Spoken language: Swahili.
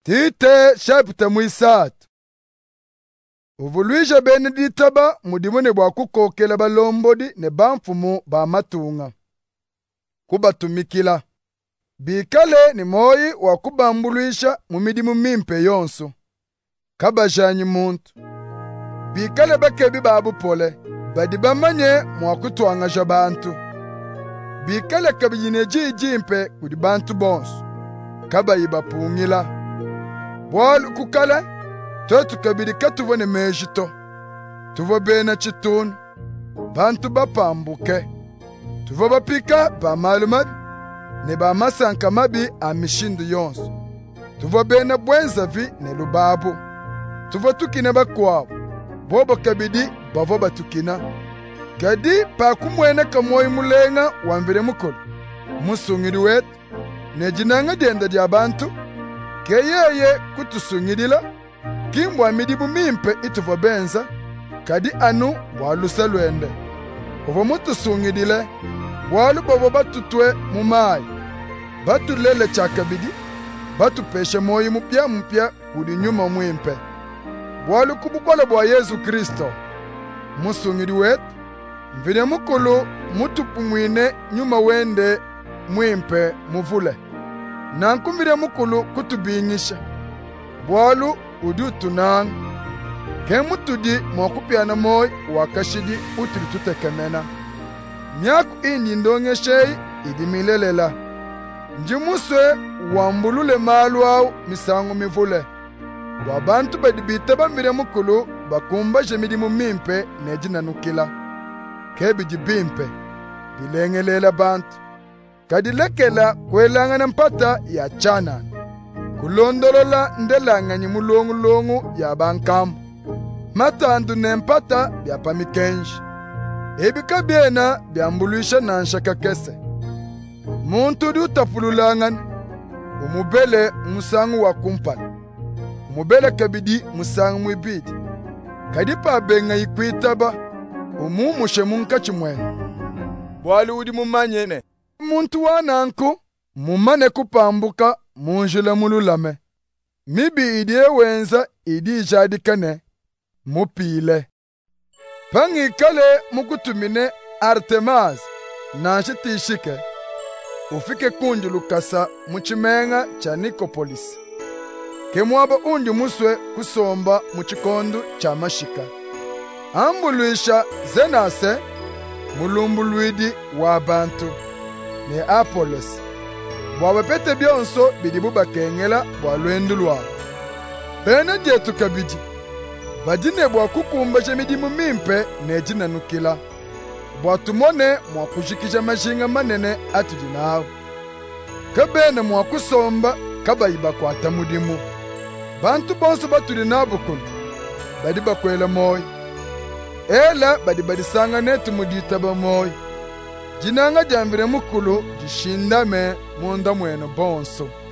Tite chapter mwisatu. Uvulwisha bene ditaba mudimone bwa kukokela balombodi ne bamfumu ba matunga. Kubatumikila. Bikale ni moyi wa kubambulwisha mumidimu mimpe yonso. Kabajanyi muntu. Bikale bakebi babu pole. Badibamanye mwakutwangasha bantu. Bikale kabijine jimpe kudi bantu bonso. Kabayiba pungila. Bwal kukala, totu kabiri katuvone mejito. Tuvo bena chitunu. Bantu bapambuke. Tuvo bapika ba malumabi. Ne ba masanka mabi amishindu yonso. Tuvo bena bwenzavi ne lubabu. Tuvo tukine bakwao. Bobo kabidi bavo batukina. Kadi pa kumwene kamoyi mulenga wamvire mukolo. Musungiri wetu. Ne jinanga denda dia bantu. Keyeye kutusungidila, kimbwa midibu mimpe ituvo benza, kadi anu walusa lwende. Ovo mutusungidile, walu bobo batutwe mumayi. Batulele chakabidi, batupeshe moyi mupya kudi nyuma mwimpe. Walu kubukola bwa Yesu Kristo. Musungidi wetu, mvine mukulu mutupumwine nyuma wende mwimpe muvule. Nankumvire mukulu kutubingisha. Bwalu udutunang. Kemutudi mwakupiana moy wakashidi utili tutekemena. Myaku indi ndongeshei idimilelela. Njimuswe wambulule malu au misangu mivule. Wabantu badibita bambire mukulu bakumba jemidimu mimpe nejina nukila. Kebiji bimpe. Bilengelela bantu. Kadilekela kwelangana mpata ya chana. Kulondolola ndelanganyi mulongu ya bankamu. Matandu ne mpata bya pamikenji. Ebika biena byambuluisha nanshaka kese. Muntu di utafululangana. Umubele musangu wa kumpala. Umubele kabidi musangu mwibidi. Kadipa benga ikwitaba. Umumushe munkachi mwene. Bwali udi mumanyene. Muntu wananku, mumane kupambuka, munjule mululame. Mibi idie wenza, idi jadikane, mupile. Pangikale mukutumine Artemas, nanshitishike. Ufike kunjulu kasa muchimenga cha Nikopolis. Kemwaba undi muswe kusomba muchikondu cha mashika. Ambuluisha zenase, mulumbulwidi wa bantu. Ne Apolos. Bwabapete byonso bidibu bakengela bwalwendu lwabo. Bene dietu kabidi. Badine bwakukumba jemidimu mimpe nejina nukila. Bwatumone mwakushikisha mashinga manene atudinawo. Kabene mwakusomba kabayiba kwata mudimu. Bantu bonso batudinabukunu. Badiba kwela moyi. Ela badibadisanga netu muditaba moyi. Jinanga jambire mukulu jishindame munda mwene bonso.